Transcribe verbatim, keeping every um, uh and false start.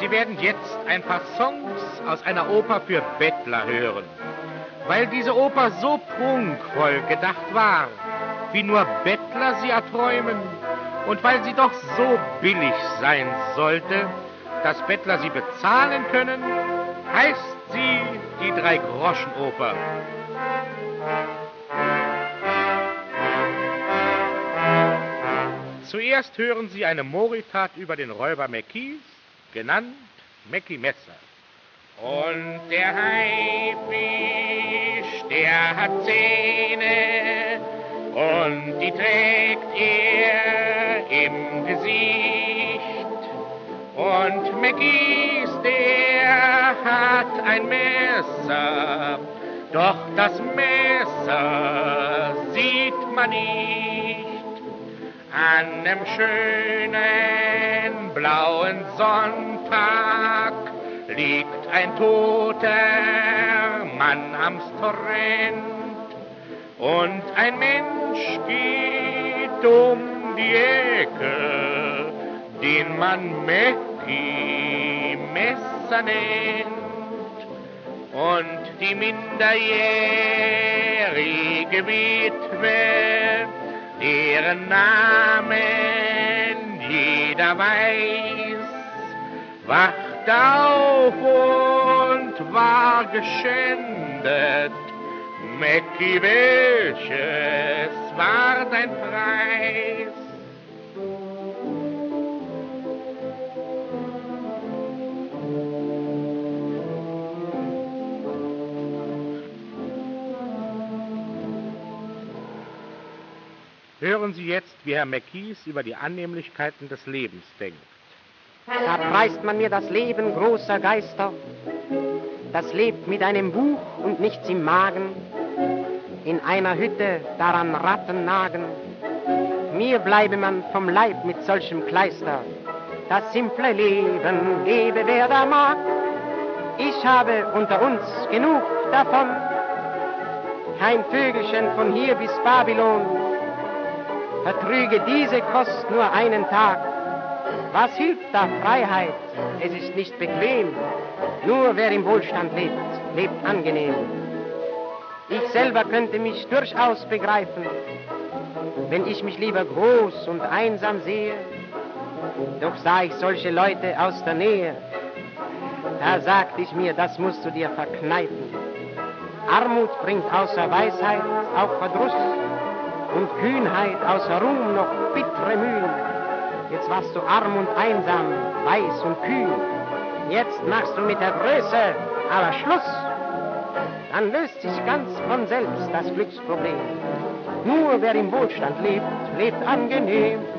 Wir werden jetzt ein paar Songs aus einer Oper für Bettler hören. Weil diese Oper so prunkvoll gedacht war, wie nur Bettler sie erträumen, und weil sie doch so billig sein sollte, dass Bettler sie bezahlen können, heißt sie die Drei-Groschen-Oper. Zuerst hören Sie eine Moritat über den Räuber Mäckis, genannt Mäcki Messer. Und der Haifisch, der hat Zähne, und die trägt er im Gesicht. Und Mäckis, der hat ein Messer, doch das Messer sieht man nicht. An einem schönen blauen Sonntag liegt ein toter Mann am Strand und ein Mensch geht um die Ecke, den man Mäcki Messer nennt. Und die minderjährige Witwe, deren Namen jeder weiß, wacht auf und war geschändet. Mäcki, welches war dein Preis? Hören Sie jetzt, wie Herr Mäckis über die Annehmlichkeiten des Lebens denkt. Da preist man mir das Leben großer Geister, das lebt mit einem Buch und nichts im Magen, in einer Hütte daran Ratten nagen. Mir bleibe man vom Leib mit solchem Kleister, das simple Leben lebe wer da mag. Ich habe unter uns genug davon, kein Vögelchen von hier bis Babylon vertrüge diese Kost nur einen Tag. Was hilft da Freiheit? Es ist nicht bequem. Nur wer im Wohlstand lebt, lebt angenehm. Ich selber könnte mich durchaus begreifen, wenn ich mich lieber groß und einsam sehe. Doch sah ich solche Leute aus der Nähe, da sagte ich mir, das musst du dir verkneifen. Armut bringt außer Weisheit auch Verdruss, und Kühnheit außer Ruhm noch bittere Mühen. Jetzt warst du arm und einsam, weiß und kühn. Jetzt machst du mit der Größe aber Schluss. Dann löst sich ganz von selbst das Glücksproblem. Nur wer im Wohlstand lebt, lebt angenehm.